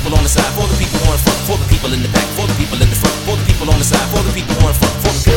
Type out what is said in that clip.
people on the side, for the people who wanna fuck, for the people in the back, for the people in the front, for the people on the side, for the people who wanna fuck, for the